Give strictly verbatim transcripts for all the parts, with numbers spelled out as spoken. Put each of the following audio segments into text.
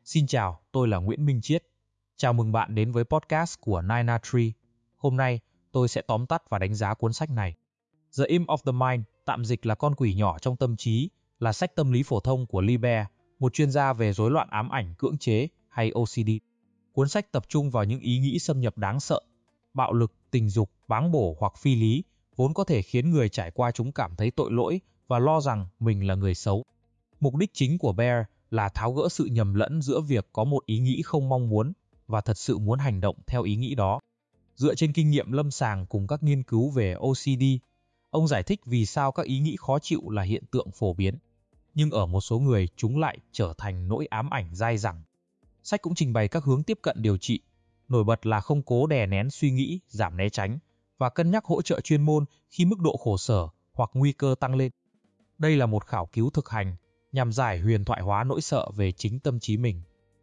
Xin chào, tôi là Nguyễn Minh Chiết. Chào mừng bạn đến với podcast của Nine A Tree. Hôm nay, tôi sẽ tóm tắt và đánh giá cuốn sách này. The Imp of the Mind, tạm dịch là Con quỷ nhỏ trong tâm trí, là sách tâm lý phổ thông của Lee Bear, một chuyên gia về rối loạn ám ảnh cưỡng chế hay O C D. Cuốn sách tập trung vào những ý nghĩ xâm nhập đáng sợ, bạo lực, tình dục, báng bổ hoặc phi lý, vốn có thể khiến người trải qua chúng cảm thấy tội lỗi và lo rằng mình là người xấu. Mục đích chính của Bear là tháo gỡ sự nhầm lẫn giữa việc có một ý nghĩ không mong muốn và thật sự muốn hành động theo ý nghĩ đó. Dựa trên kinh nghiệm lâm sàng cùng các nghiên cứu về O C D, ông giải thích vì sao các ý nghĩ khó chịu là hiện tượng phổ biến, nhưng ở một số người chúng lại trở thành nỗi ám ảnh dai dẳng. Sách cũng trình bày các hướng tiếp cận điều trị, nổi bật là không cố đè nén suy nghĩ, giảm né tránh và cân nhắc hỗ trợ chuyên môn khi mức độ khổ sở hoặc nguy cơ tăng lên. Đây là một khảo cứu thực hành nhằm giải huyền thoại hóa nỗi sợ về chính tâm trí mình.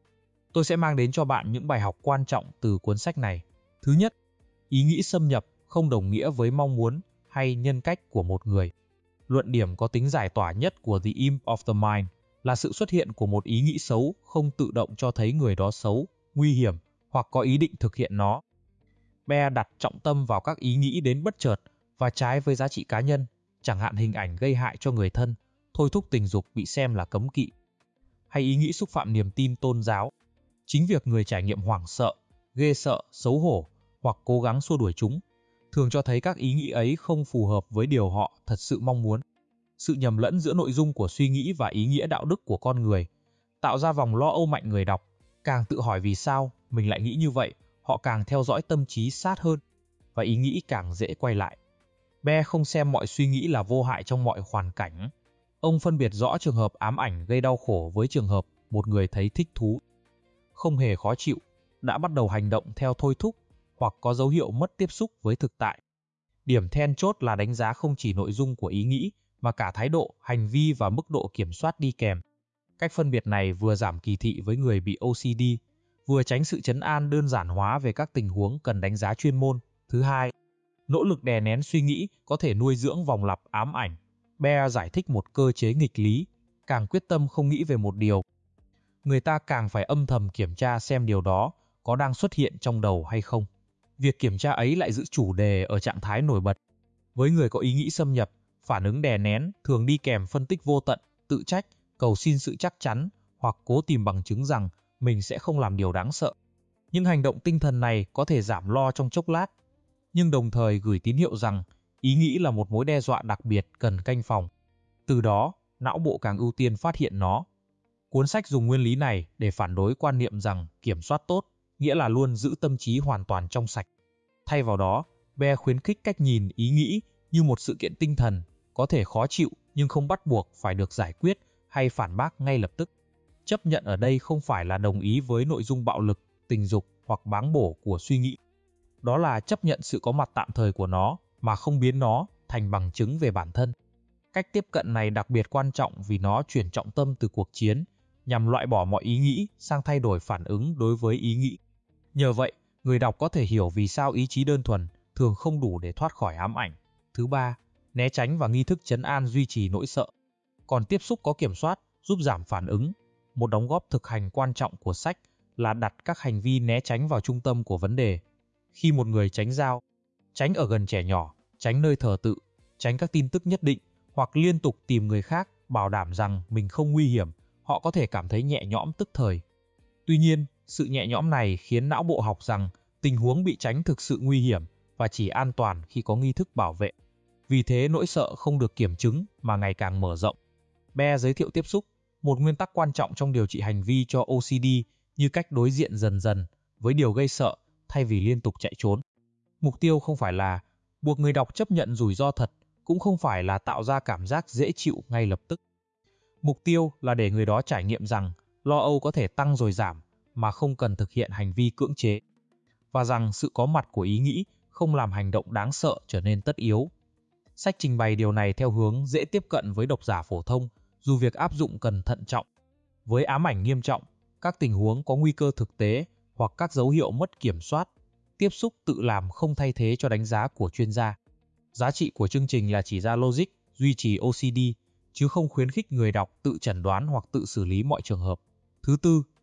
Tôi sẽ mang đến cho bạn những bài học quan trọng từ cuốn sách này. Thứ nhất, ý nghĩ xâm nhập không đồng nghĩa với mong muốn hay nhân cách của một người. Luận điểm có tính giải tỏa nhất của The Imp of the Mind là sự xuất hiện của một ý nghĩ xấu không tự động cho thấy người đó xấu, nguy hiểm hoặc có ý định thực hiện nó. Bear đặt trọng tâm vào các ý nghĩ đến bất chợt và trái với giá trị cá nhân, chẳng hạn hình ảnh gây hại cho người thân, thôi thúc tình dục bị xem là cấm kỵ, hay ý nghĩ xúc phạm niềm tin tôn giáo. Chính việc người trải nghiệm hoảng sợ, ghê sợ, xấu hổ hoặc cố gắng xua đuổi chúng thường cho thấy các ý nghĩ ấy không phù hợp với điều họ thật sự mong muốn. Sự nhầm lẫn giữa nội dung của suy nghĩ và ý nghĩa đạo đức của con người tạo ra vòng lo âu mạnh người đọc. Càng tự hỏi vì sao mình lại nghĩ như vậy, họ càng theo dõi tâm trí sát hơn và ý nghĩ càng dễ quay lại. Bear không xem mọi suy nghĩ là vô hại trong mọi hoàn cảnh. Ông phân biệt rõ trường hợp ám ảnh gây đau khổ với trường hợp một người thấy thích thú, không hề khó chịu, đã bắt đầu hành động theo thôi thúc hoặc có dấu hiệu mất tiếp xúc với thực tại. Điểm then chốt là đánh giá không chỉ nội dung của ý nghĩ mà cả thái độ, hành vi và mức độ kiểm soát đi kèm. Cách phân biệt này vừa giảm kỳ thị với người bị O C D, vừa tránh sự trấn an đơn giản hóa về các tình huống cần đánh giá chuyên môn. Thứ hai, nỗ lực đè nén suy nghĩ có thể nuôi dưỡng vòng lặp ám ảnh. Bear giải thích một cơ chế nghịch lý, càng quyết tâm không nghĩ về một điều, người ta càng phải âm thầm kiểm tra xem điều đó có đang xuất hiện trong đầu hay không. Việc kiểm tra ấy lại giữ chủ đề ở trạng thái nổi bật. Với người có ý nghĩ xâm nhập, phản ứng đè nén thường đi kèm phân tích vô tận, tự trách, cầu xin sự chắc chắn hoặc cố tìm bằng chứng rằng mình sẽ không làm điều đáng sợ. Những hành động tinh thần này có thể giảm lo trong chốc lát, nhưng đồng thời gửi tín hiệu rằng ý nghĩ là một mối đe dọa đặc biệt cần canh phòng. Từ đó, não bộ càng ưu tiên phát hiện nó. Cuốn sách dùng nguyên lý này để phản đối quan niệm rằng kiểm soát tốt nghĩa là luôn giữ tâm trí hoàn toàn trong sạch. Thay vào đó, Bear khuyến khích cách nhìn ý nghĩ như một sự kiện tinh thần, có thể khó chịu nhưng không bắt buộc phải được giải quyết hay phản bác ngay lập tức. Chấp nhận ở đây không phải là đồng ý với nội dung bạo lực, tình dục hoặc báng bổ của suy nghĩ. Đó là chấp nhận sự có mặt tạm thời của nó mà không biến nó thành bằng chứng về bản thân. Cách tiếp cận này đặc biệt quan trọng vì nó chuyển trọng tâm từ cuộc chiến nhằm loại bỏ mọi ý nghĩ sang thay đổi phản ứng đối với ý nghĩ. Nhờ vậy, người đọc có thể hiểu vì sao ý chí đơn thuần thường không đủ để thoát khỏi ám ảnh. Thứ ba, né tránh và nghi thức trấn an duy trì nỗi sợ. Còn tiếp xúc có kiểm soát giúp giảm phản ứng. Một đóng góp thực hành quan trọng của sách là đặt các hành vi né tránh vào trung tâm của vấn đề. Khi một người tránh giao, tránh ở gần trẻ nhỏ, tránh nơi thờ tự, tránh các tin tức nhất định hoặc liên tục tìm người khác bảo đảm rằng mình không nguy hiểm, họ có thể cảm thấy nhẹ nhõm tức thời. Tuy nhiên, sự nhẹ nhõm này khiến não bộ học rằng tình huống bị tránh thực sự nguy hiểm và chỉ an toàn khi có nghi thức bảo vệ. Vì thế nỗi sợ không được kiểm chứng mà ngày càng mở rộng. Bear giới thiệu tiếp xúc, một nguyên tắc quan trọng trong điều trị hành vi cho O C D như cách đối diện dần dần với điều gây sợ thay vì liên tục chạy trốn. Mục tiêu không phải là buộc người đọc chấp nhận rủi ro thật, cũng không phải là tạo ra cảm giác dễ chịu ngay lập tức. Mục tiêu là để người đó trải nghiệm rằng lo âu có thể tăng rồi giảm mà không cần thực hiện hành vi cưỡng chế, và rằng sự có mặt của ý nghĩ không làm hành động đáng sợ trở nên tất yếu. Sách trình bày điều này theo hướng dễ tiếp cận với độc giả phổ thông, dù việc áp dụng cần thận trọng. Với ám ảnh nghiêm trọng, các tình huống có nguy cơ thực tế hoặc các dấu hiệu mất kiểm soát, tiếp xúc tự làm không thay thế cho đánh giá của chuyên gia. Giá trị của chương trình là chỉ ra logic, duy trì O C D, chứ không khuyến khích người đọc tự chẩn đoán hoặc tự xử lý mọi trường hợp. Thứ tư,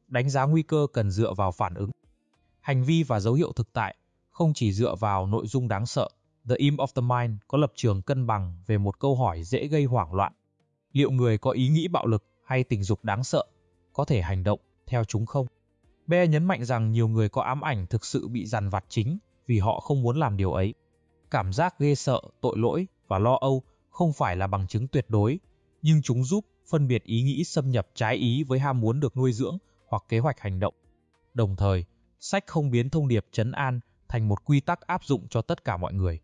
đánh giá nguy cơ cần dựa vào phản ứng, hành vi và dấu hiệu thực tại, không chỉ dựa vào nội dung đáng sợ. The Aim of the Mind có lập trường cân bằng về một câu hỏi dễ gây hoảng loạn. Liệu người có ý nghĩ bạo lực hay tình dục đáng sợ có thể hành động theo chúng không? Bear nhấn mạnh rằng nhiều người có ám ảnh thực sự bị dằn vặt chính vì họ không muốn làm điều ấy. Cảm giác ghê sợ, tội lỗi và lo âu không phải là bằng chứng tuyệt đối, nhưng chúng giúp phân biệt ý nghĩ xâm nhập trái ý với ham muốn được nuôi dưỡng hoặc kế hoạch hành động. Đồng thời, sách không biến thông điệp trấn an thành một quy tắc áp dụng cho tất cả mọi người.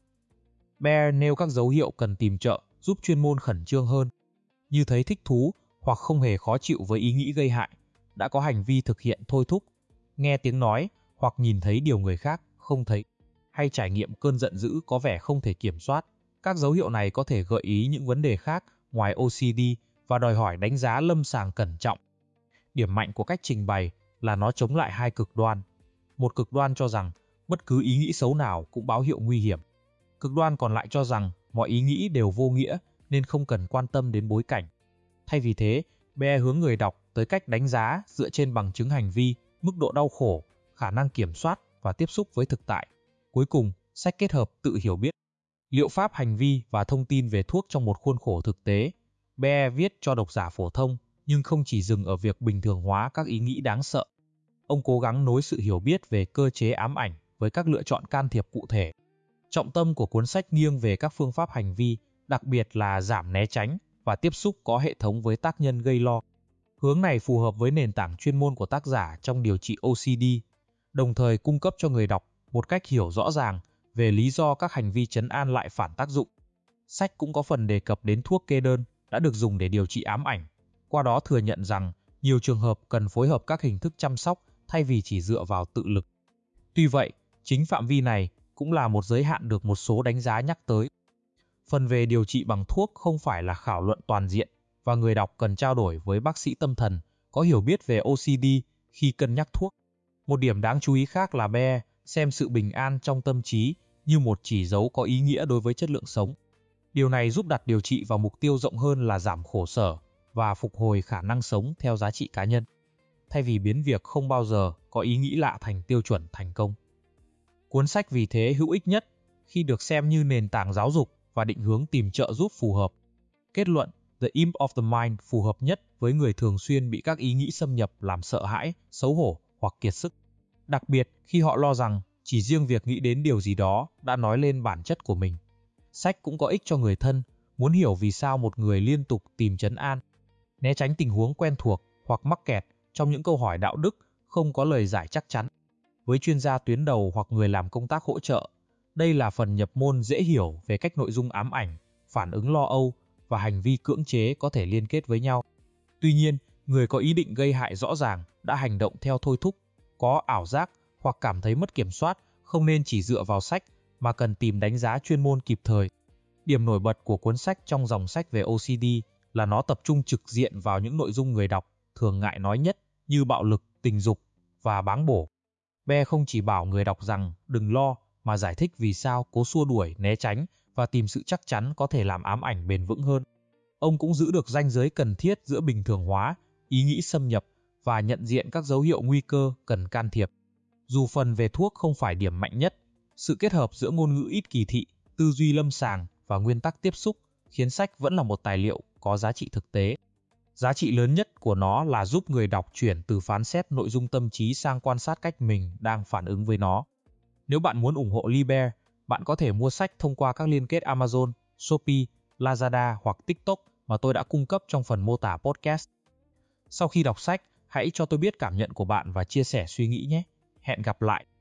Bear nêu các dấu hiệu cần tìm trợ giúp chuyên môn khẩn trương hơn, như thấy thích thú hoặc không hề khó chịu với ý nghĩ gây hại, đã có hành vi thực hiện thôi thúc, nghe tiếng nói hoặc nhìn thấy điều người khác không thấy, hay trải nghiệm cơn giận dữ có vẻ không thể kiểm soát. Các dấu hiệu này có thể gợi ý những vấn đề khác ngoài O C D và đòi hỏi đánh giá lâm sàng cẩn trọng. Điểm mạnh của cách trình bày là nó chống lại hai cực đoan. Một cực đoan cho rằng bất cứ ý nghĩ xấu nào cũng báo hiệu nguy hiểm. Cực đoan còn lại cho rằng mọi ý nghĩ đều vô nghĩa nên không cần quan tâm đến bối cảnh. Thay vì thế, Bear hướng người đọc tới cách đánh giá dựa trên bằng chứng hành vi, mức độ đau khổ, khả năng kiểm soát và tiếp xúc với thực tại. Cuối cùng, sách kết hợp tự hiểu biết, liệu pháp hành vi và thông tin về thuốc trong một khuôn khổ thực tế. Bear viết cho độc giả phổ thông, nhưng không chỉ dừng ở việc bình thường hóa các ý nghĩ đáng sợ. Ông cố gắng nối sự hiểu biết về cơ chế ám ảnh với các lựa chọn can thiệp cụ thể. Trọng tâm của cuốn sách nghiêng về các phương pháp hành vi, đặc biệt là giảm né tránh và tiếp xúc có hệ thống với tác nhân gây lo. Hướng này phù hợp với nền tảng chuyên môn của tác giả trong điều trị O C D, đồng thời cung cấp cho người đọc một cách hiểu rõ ràng về lý do các hành vi trấn an lại phản tác dụng. Sách cũng có phần đề cập đến thuốc kê đơn đã được dùng để điều trị ám ảnh, qua đó thừa nhận rằng nhiều trường hợp cần phối hợp các hình thức chăm sóc thay vì chỉ dựa vào tự lực. Tuy vậy, chính phạm vi này cũng là một giới hạn được một số đánh giá nhắc tới. Phần về điều trị bằng thuốc không phải là khảo luận toàn diện và người đọc cần trao đổi với bác sĩ tâm thần có hiểu biết về O C D khi cân nhắc thuốc. Một điểm đáng chú ý khác là Bear xem sự bình an trong tâm trí như một chỉ dấu có ý nghĩa đối với chất lượng sống. Điều này giúp đặt điều trị vào mục tiêu rộng hơn là giảm khổ sở và phục hồi khả năng sống theo giá trị cá nhân, thay vì biến việc không bao giờ có ý nghĩ lạ thành tiêu chuẩn thành công. Cuốn sách vì thế hữu ích nhất khi được xem như nền tảng giáo dục và định hướng tìm trợ giúp phù hợp. Kết luận, The Aim of the Mind phù hợp nhất với người thường xuyên bị các ý nghĩ xâm nhập làm sợ hãi, xấu hổ hoặc kiệt sức. Đặc biệt khi họ lo rằng chỉ riêng việc nghĩ đến điều gì đó đã nói lên bản chất của mình. Sách cũng có ích cho người thân, muốn hiểu vì sao một người liên tục tìm trấn an, né tránh tình huống quen thuộc hoặc mắc kẹt trong những câu hỏi đạo đức không có lời giải chắc chắn. Với chuyên gia tuyến đầu hoặc người làm công tác hỗ trợ, đây là phần nhập môn dễ hiểu về cách nội dung ám ảnh, phản ứng lo âu và hành vi cưỡng chế có thể liên kết với nhau. Tuy nhiên, người có ý định gây hại rõ ràng đã hành động theo thôi thúc, có ảo giác hoặc cảm thấy mất kiểm soát không nên chỉ dựa vào sách mà cần tìm đánh giá chuyên môn kịp thời. Điểm nổi bật của cuốn sách trong dòng sách về O C D là nó tập trung trực diện vào những nội dung người đọc thường ngại nói nhất như bạo lực, tình dục và báng bổ. Bear không chỉ bảo người đọc rằng đừng lo mà giải thích vì sao cố xua đuổi, né tránh và tìm sự chắc chắn có thể làm ám ảnh bền vững hơn. Ông cũng giữ được ranh giới cần thiết giữa bình thường hóa, ý nghĩ xâm nhập và nhận diện các dấu hiệu nguy cơ cần can thiệp. Dù phần về thuốc không phải điểm mạnh nhất, sự kết hợp giữa ngôn ngữ ít kỳ thị, tư duy lâm sàng và nguyên tắc tiếp xúc khiến sách vẫn là một tài liệu có giá trị thực tế. Giá trị lớn nhất của nó là giúp người đọc chuyển từ phán xét nội dung tâm trí sang quan sát cách mình đang phản ứng với nó. Nếu bạn muốn ủng hộ Lee Bear, bạn có thể mua sách thông qua các liên kết Amazon, Shopee, Lazada hoặc TikTok mà tôi đã cung cấp trong phần mô tả podcast. Sau khi đọc sách, hãy cho tôi biết cảm nhận của bạn và chia sẻ suy nghĩ nhé. Hẹn gặp lại!